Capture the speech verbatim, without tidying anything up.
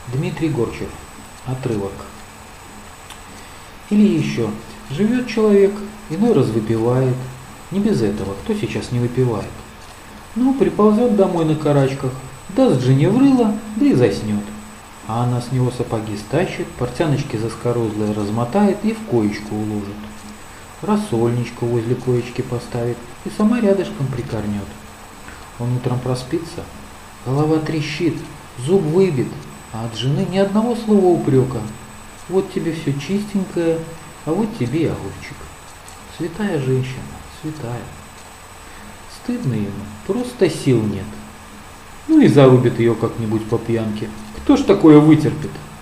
Дмитрий Горчев. Отрывок. Или еще. Живет человек, иной раз выпивает. Не без этого, кто сейчас не выпивает? Ну, приползет домой на карачках, даст жене в рыло, да и заснет. А она с него сапоги стащит, портяночки заскорузлые размотает и в коечку уложит. Рассольничку возле коечки поставит и сама рядышком прикорнет. Он утром проспится, голова трещит, зуб выбит, а от жены ни одного слова упрека. Вот тебе все чистенькое, а вот тебе и огурчик. Святая женщина, святая. Стыдно ему, просто сил нет. Ну и зарубит ее как-нибудь по пьянке. Кто ж такое вытерпит?